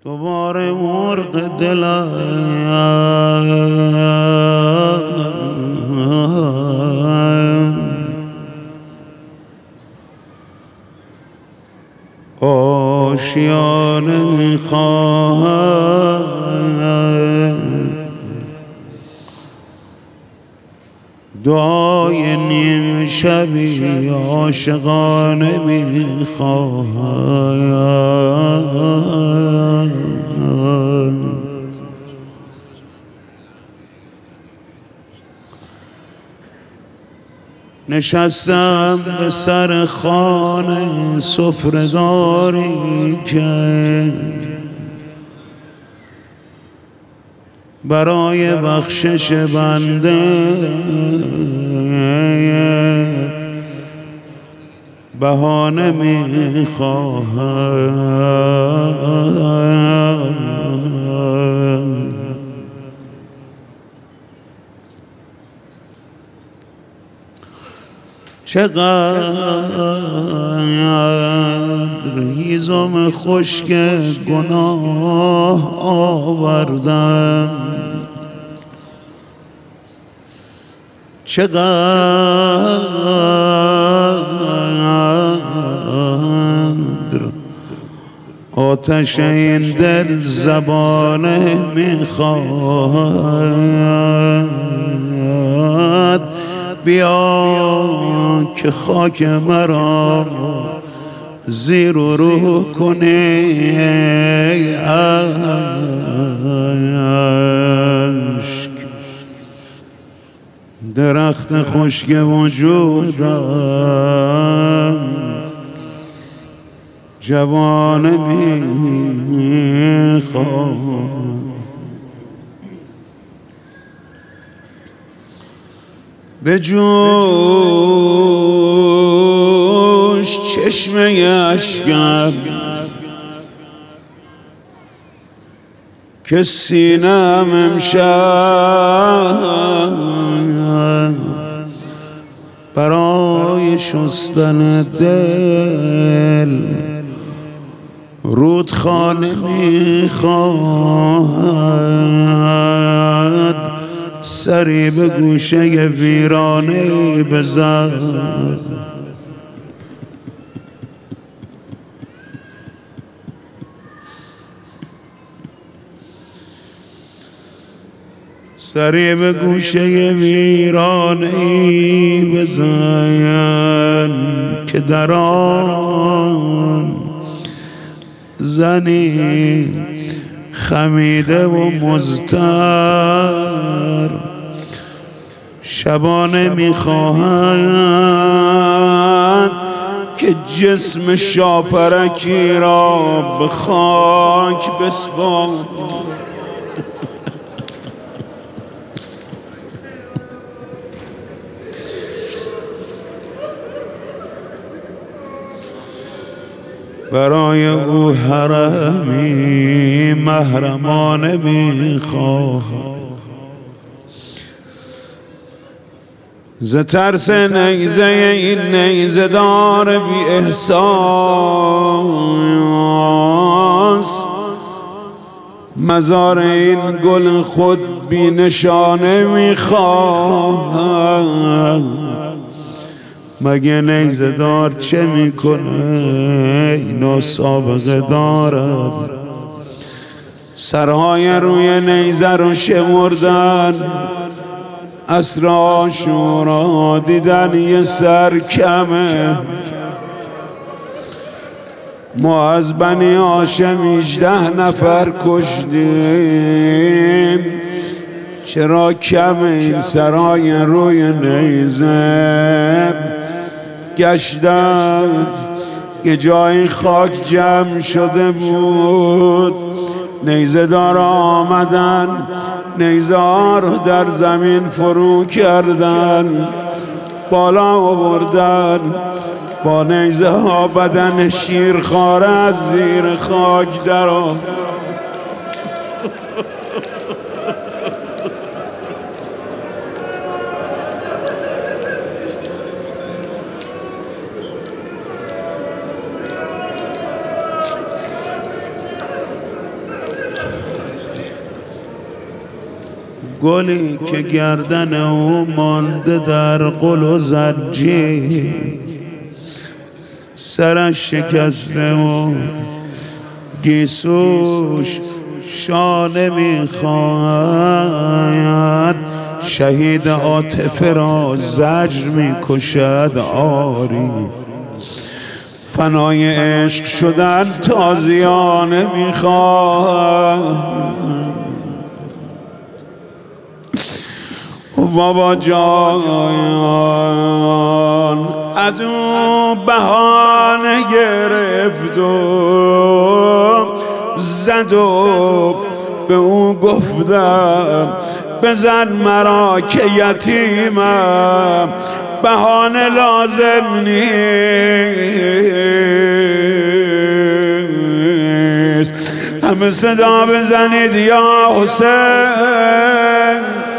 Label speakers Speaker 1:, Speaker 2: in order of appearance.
Speaker 1: دوباره مرغ دلم آشیانه میخواهد، دعای نیم شبی عاشقانه میخواهد. نشستم به سر خانه سفره‌داری که برای بخشش بنده بهانه میخواهد. چقدر هیزم خشک گناه آوردم، چقدر آتش این دل زبانه میخواد. بیا که خاک مرا زیر و رو کنی اشک، درخت خشک وجودم جوانه میخواد. به جوش چشمه اشکم که سینم امشب برای شستن دل رودخانه میخواهد. سری به گوشه ویرانه بزن، سری به گوشه ویرانه بزن که در آن زنی خمیده و مضطر شبانه میخواهد که جسم شاپرکی را به خاک بسپارد. برای او حرمی محرمانه میخواهد. ز ترس نیزه این نیزه دار بی احساس مزار این گل خود بی نشانه میخواهد. مگه نیزه دار چه میکنه اینو سابقه دارد؟ سرهای روی نیزه رو شمردن، عصر عاشورا دیدن یه سر کمه. ما از بنی هاشم 18 نفر کشتیم، چرا کمه این سرای روی نیزه؟ گشتن یه جای خاک جمع شده بود، نیزه دار آمدن نیزه ها رو در زمین فرو کردن، بالا آوردن با نیزه ها بدن شیرخواره از زیر خاک در آورد. گلی که گردن او مانده در قل و زرجی، سرش شکسته و گیسوش شانه میخواهد، شهید عاطفه را زجر میکشد آری. فنای عشق شدن تازیانه میخواهد. بابا جان عدو بهانه گرفت و زد و به او گفتم بزن مرا که یتیمم، بهانه لازم نیست. همه صدا بزنید یا حسین.